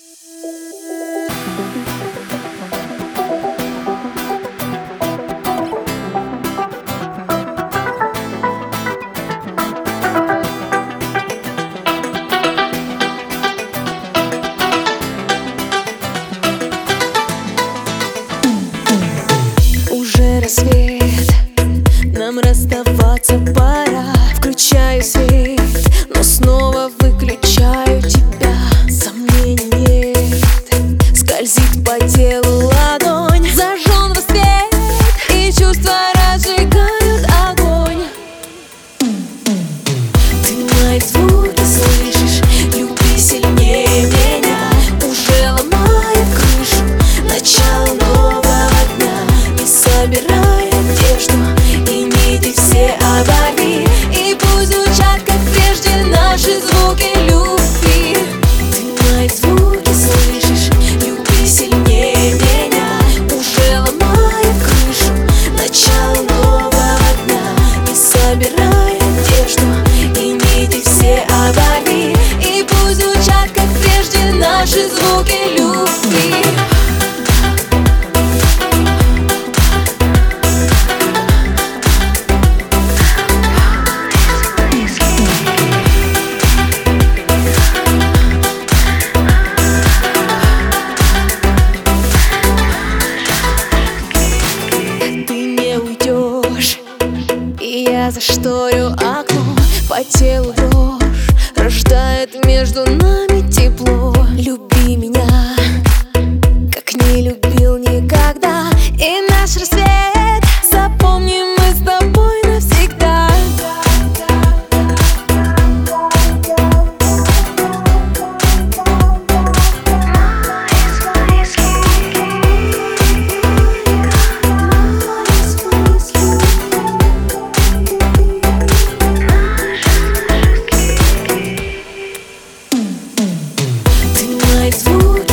Уже рассвет, нам расставаться пора. Включаю свет, но снова выключаю тебя. Сомнений нет, скользит по телу ладонь. Зажжен рассвет, и чувства разжигают огонь. Ты мои звуки слышишь, люби сильнее меня. Уже ломает крышу, начало нового дня. Не собирай одежду и нити все оборви, и пусть звучат, как прежде, наши звуки любви. Ты мои звуки слышишь, люби сильнее меня. Уже ломает крышу, начало нового дня. Не собирай одежду и нити все оборви, и пусть звучат, как прежде, наши звуки любви. И я зашторю окно, по телу дрожь рождает между нами тепло. Люби меня, как не любил никогда, и наш рассвет запомним мы с тобой навсегда. Звуки